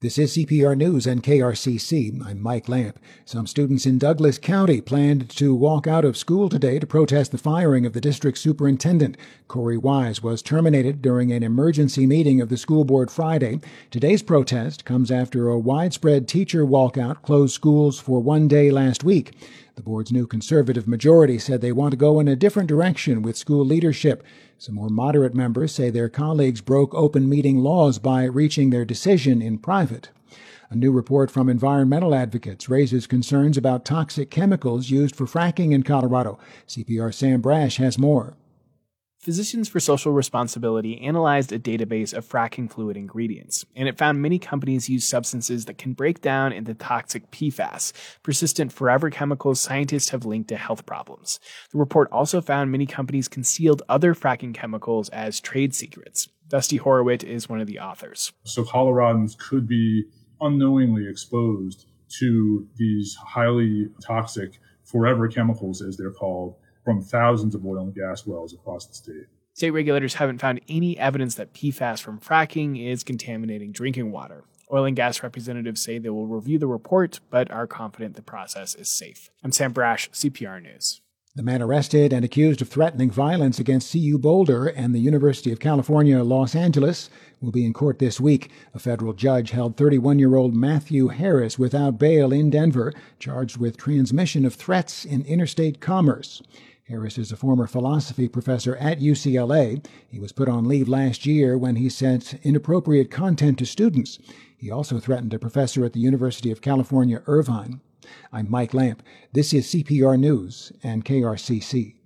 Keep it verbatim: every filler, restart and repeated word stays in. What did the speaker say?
This is C P R News and K R C C. I'm Mike Lamp. Some students in Douglas County planned to walk out of school today to protest the firing of the district superintendent. Corey Wise was terminated during an emergency meeting of the school board Friday. Today's protest comes after a widespread teacher walkout closed schools for one day last week. The board's new conservative majority said they want to go in a different direction with school leadership. Some more moderate members say their colleagues broke open meeting laws by reaching their decision in private. A new report from environmental advocates raises concerns about toxic chemicals used for fracking in Colorado. C P R's Sam Brash has more. Physicians for Social Responsibility analyzed a database of fracking fluid ingredients, and it found many companies use substances that can break down into toxic P FAS, persistent forever chemicals scientists have linked to health problems. The report also found many companies concealed other fracking chemicals as trade secrets. Dusty Horowitz is one of the authors. So Coloradans could be unknowingly exposed to these highly toxic forever chemicals, as they're called, from thousands of oil and gas wells across the state. State regulators haven't found any evidence that P FAS from fracking is contaminating drinking water. Oil and gas representatives say they will review the report, but are confident the process is safe. I'm Sam Brash, C P R News. The man arrested and accused of threatening violence against C U Boulder and the University of California, Los Angeles will be in court this week. A federal judge held thirty-one-year-old Matthew Harris without bail in Denver, charged with transmission of threats in interstate commerce. Harris is a former philosophy professor at U C L A. He was put on leave last year when he sent inappropriate content to students. He also threatened a professor at the University of California, Irvine. I'm Mike Lamp. This is C P R News and K R C C.